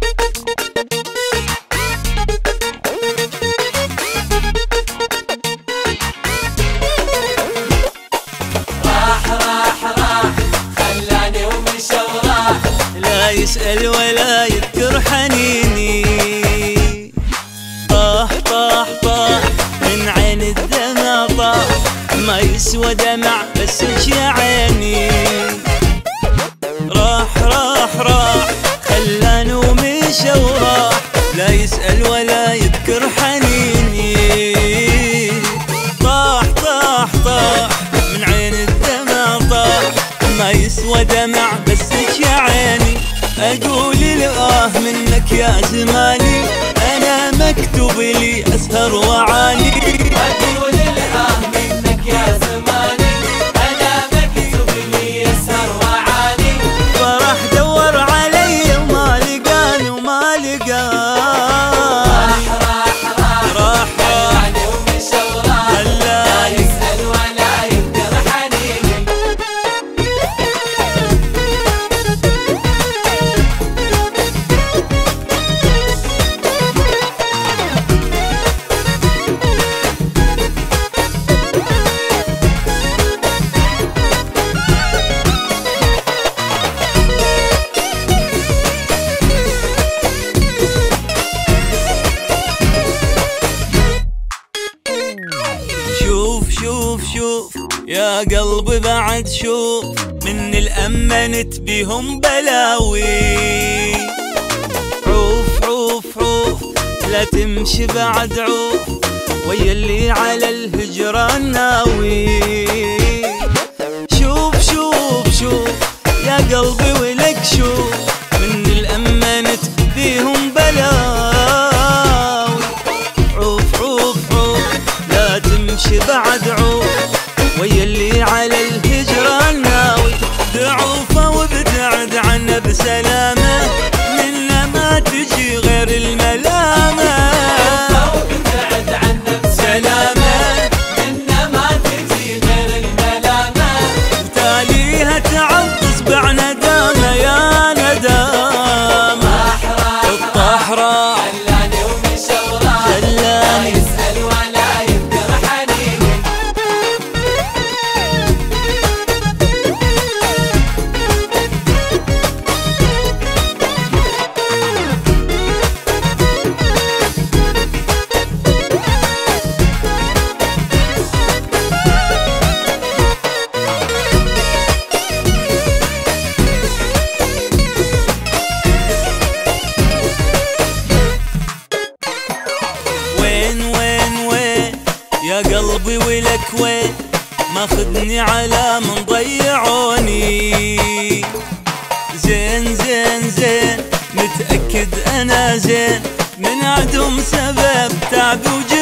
لا يسأل ولا يذكر حنيني، طاح طاح طاح من عين الدمع طاح، ما يسوى دمع بس يا عيني. راح راح راح خلاني ومشى وراح، لا يسأل ولا يذكر حنيني، طاح طاح طاح من عين الدمع طاح، ما يسوى دمع بس يا عيني. أقول الآه منك يا زماني، أنا مكتوب لي أسهر وعاني. أقول الآه منك يا زماني، أنا مكتوب لي أسهر وعاني. فراح دور علي وما لقاني وما لقاني، راح خلاني ومشى وراح، لا يسأل ولا يذكر حنيني. شوف شوف شوف يا قلبي بعد شوف، من الأمنت بهم بلاوي. عوف عوف عوف لا تمشي بعد عوف، ويا اللي على الهجران ناوي. شوف شوف شوف يا قلبي ولك شوف، من الأمنت بهم بلاوي. عوف عوف عوف لا تمشي بعد عوف، ويا اللي على الهجران ناوي. دعوفه وابتعد عنه بسلامه، منه ما تجي غير الملامه. وابتعد عنه بسلامه، منه ما تجي غير الملامه. وتاليها تعطس بعنادامه يا ندامه. الطاح راح خلاني ومشى وراح، لا يسأل ولا يذكر حنيني. يا قلبي ولك وين، ماخذني على من ضيعوني. زين زين زين متأكد أنا زين، من عدم سبب تعب وجع